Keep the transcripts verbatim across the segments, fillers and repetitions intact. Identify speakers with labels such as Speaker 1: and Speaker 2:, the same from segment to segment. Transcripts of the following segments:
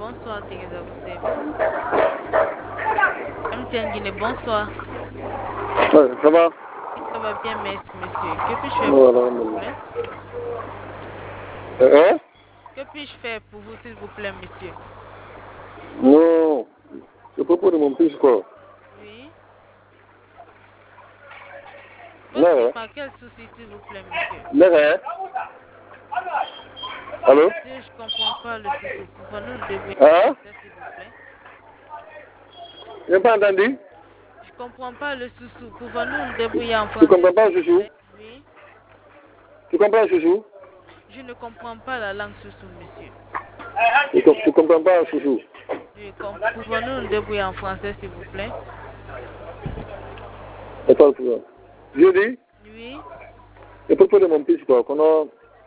Speaker 1: bonsoir Teresa, vous service. M T N Guinée, bonsoir.
Speaker 2: Ouais, ça va?
Speaker 1: Oui, ça va bien, merci monsieur. Que puis-je faire pour vous, s'il vous plaît?
Speaker 2: Hein?
Speaker 1: Que puis-je faire pour vous, s'il vous plaît, monsieur?
Speaker 2: Non, c'est propos de mon fils, quoi.
Speaker 1: Oui.
Speaker 2: Non.
Speaker 1: Dites-moi quel souci, s'il vous plaît, monsieur?
Speaker 2: Non. Allô?
Speaker 1: Monsieur, je comprends pas le souci. Pouvons-nous nous débrouiller
Speaker 2: Hein?
Speaker 1: s'il vous plaît?
Speaker 2: Je n'ai pas entendu?
Speaker 1: Je comprends pas le souci. Pouvons-nous nous débrouiller en
Speaker 2: Tu
Speaker 1: français?
Speaker 2: comprends pas, chouchou?
Speaker 1: Oui.
Speaker 2: Tu comprends, chouchou?
Speaker 1: Je ne comprends pas la langue soussou, monsieur.
Speaker 2: Tu, tu comprends pas, chouchou?
Speaker 1: Oui, com- Pouvons-nous nous débrouiller en français, s'il vous plaît?
Speaker 2: Attends, je dis,
Speaker 1: Oui.
Speaker 2: c'est propos de mon fils, quoi. Qu'on a...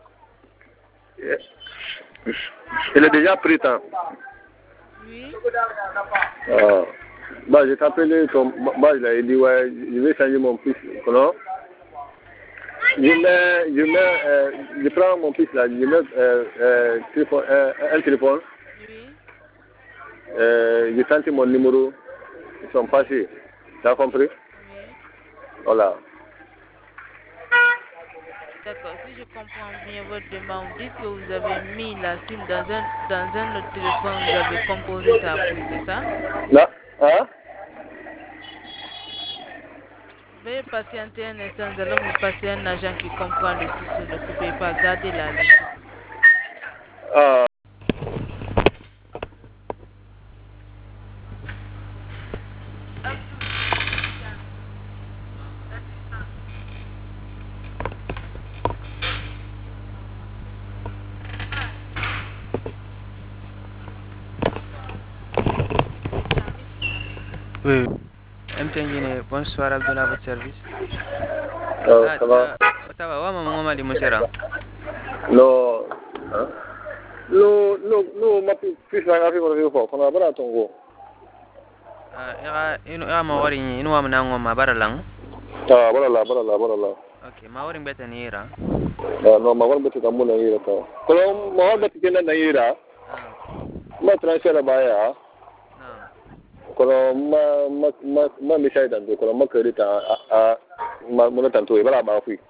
Speaker 2: Il est déjà pris temps.
Speaker 1: Oui.
Speaker 2: Ah. Bah, je t'appelais, ton... bah, il a dit, ouais, je vais changer mon fils, non? Je mets, je mets, euh, je prends mon fils là, je mets euh, euh, téléphone, euh, un téléphone,
Speaker 1: Oui.
Speaker 2: euh, j'ai senti mon numéro, ils sont passés. Tu as compris?
Speaker 1: Oui.
Speaker 2: Voilà.
Speaker 1: D'accord. Si je comprends bien votre demande, vous dites que vous avez mis la SIM dans un, dans un autre téléphone, vous avez composé ça après, c'est ça?
Speaker 2: Là, hein?
Speaker 1: Veuillez patienter un instant, nous allons vous passer un agent qui comprend le souci. Ne coupez pas, gardez la ligne, s'il vous plaît.
Speaker 2: Ah.
Speaker 3: Oui. M T N Guinée, bonsoir Abdullah, à votre service.
Speaker 2: Euh,
Speaker 3: Ah,
Speaker 2: ça va?
Speaker 3: ça va, ouais, maman, maman, mon cher.
Speaker 2: Non. Hein? Non, non, non, ma fils là, il a fait mon téléphone, on a pas attendu.
Speaker 3: Ah, ira, inu, ira ma wari, inu wa mna ngoma baralang.
Speaker 2: Ah, voilà là, voilà là, voilà là.
Speaker 3: Okay, ma wari beta ni ira.
Speaker 2: Ah, non, ma wari beti kamu na yira ka. Kalau ma wari beti kena na yira,
Speaker 3: Ah,
Speaker 2: ma transfer la baya.
Speaker 3: naam.
Speaker 2: Kalau ma ma ma ma misai tanto, kalau ma kereta a a ma muna tanto ibara ba fui.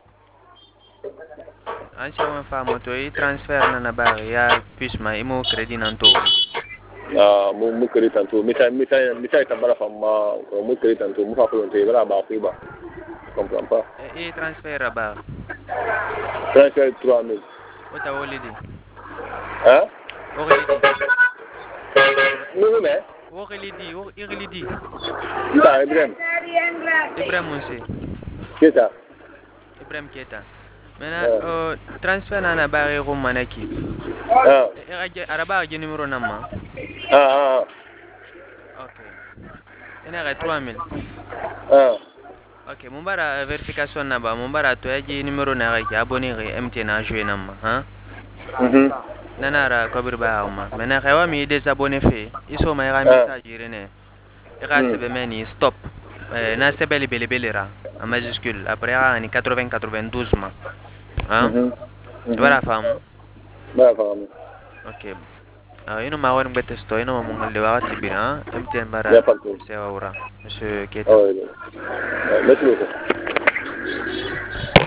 Speaker 3: Ancha wen fa moto i transfer na na ba ya puis ma imo credit nanto.
Speaker 2: Ah, mu mu kereta tanto, misai misai misai tambara fama, kalau mu kereta tanto, mu fa pulon te ibara ba fui ba. Comprends pas.
Speaker 3: E transfer ba.
Speaker 2: Transfer trois mille.
Speaker 3: Ota wolidi.
Speaker 2: Hein?
Speaker 3: Wolidi.
Speaker 2: Nous mais.
Speaker 3: Wolidi, wolidi.
Speaker 2: Bah, Ibrahim.
Speaker 3: Ibrahim Mousse.
Speaker 2: C'est ça.
Speaker 3: Ibrahim Keta. Mena transfer na na ba re ro manaki.
Speaker 2: Ah.
Speaker 3: E araba ge numero namma.
Speaker 2: Ah ah.
Speaker 3: Okay. Ina ga trois mille.
Speaker 2: Ah.
Speaker 3: Ok, mon bara verification na ba, mon bara to yaji numéro na ga ki abonné ga M T N a joué na ma, hein?
Speaker 2: Mhm.
Speaker 3: Nanara ko bir ba ma. Mena ga wa mi désabonné fait. Iso ma ga message irene. Ira se be meni stop. Eh na se beli beli belera en majuscule. Après a ni quatre-vingts quatre-vingt-douze ma. Hein?
Speaker 2: Mhm.
Speaker 3: Voilà femme.
Speaker 2: Bah, femme.
Speaker 3: Ok. Ah, ino ma won bete sto ino mo ngol de wa tibira, M T N
Speaker 2: Il n'y
Speaker 3: bara
Speaker 2: a pas de problème.
Speaker 3: se wa ora. Monsieur
Speaker 2: Ah
Speaker 3: Keta.
Speaker 2: oui. Merci beaucoup.